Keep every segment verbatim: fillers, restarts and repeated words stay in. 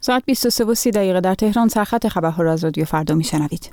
ساعت بیست و سه و سی دقیقه در تهران سرخط خبرها را از رادیو فردا میشنوید.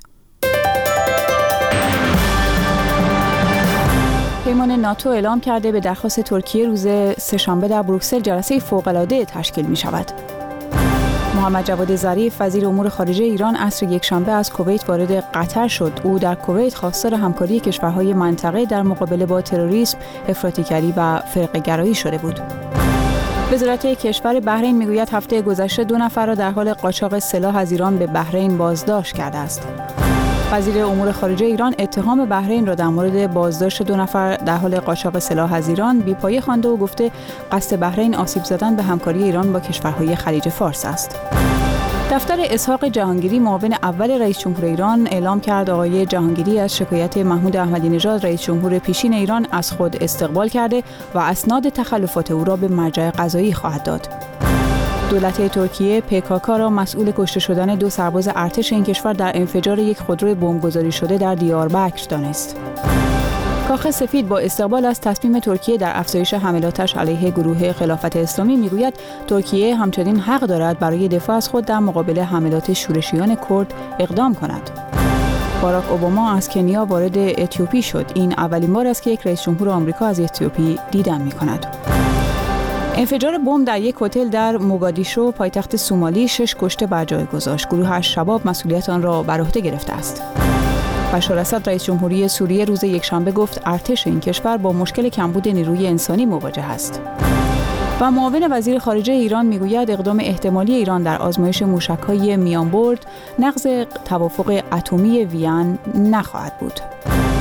پیمان ناتو اعلام کرده به درخواست ترکیه روز سه‌شنبه در بروکسل جلسه فوق‌العاده تشکیل می شود. محمد جواد ظریف وزیر امور خارجه ایران عصر یکشنبه از کویت وارد قطر شد. او در کویت خواستار همکاری کشورهای منطقه در مقابله با تروریسم، افراطیگری و فرقه‌گرایی شده بود. وزارت کشور بحرین میگوید هفته گذشته دو نفر را در حال قاچاق سلاح از ایران به بحرین بازداشت کرده است. وزیر امور خارجه ایران اتهام بحرین را در مورد بازداشت دو نفر در حال قاچاق سلاح از ایران بی‌پایه خوانده و گفته قصد بحرین آسیب زدن به همکاری ایران با کشورهای خلیج فارس است. دفتر اسحاق جهانگیری معاون اول رئیس جمهور ایران اعلام کرد آقای جهانگیری از شکایت محمود احمدی نژاد رئیس جمهور پیشین ایران از خود استقبال کرده و اسناد تخلفات او را به مرجع قضایی خواهد داد. دولت ترکیه پیکاکا را مسئول کشته شدن دو سرباز ارتش این کشور در انفجار یک خودرو بمبگذاری شده در دیاربکر دانست. کاخ سفید با استقبال از تصمیم ترکیه در افزایش حملاتش علیه گروه خلافت اسلامی میگوید ترکیه همچنین حق دارد برای دفاع از خود در مقابل حملات شورشیان کرد اقدام کند. باراک اوباما از کنیا وارد اتیوپی شد. این اولین بار است که یک رئیس جمهور آمریکا از اتیوپی دیدن می‌کند. انفجار بمب در یک هتل در موگادیشو پایتخت سومالی شش کشته بر جای گذاشت. گروه الشباب مسئولیت آن را بر عهده گرفته است. بشار اسد رئیس جمهوری سوریه روز یکشنبه گفت ارتش این کشور با مشکل کمبود نیروی انسانی مواجه است. و معاون وزیر خارجه ایران میگوید اقدام احتمالی ایران در آزمایش موشک‌های میانبرد نقض توافق اتمی وین نخواهد بود.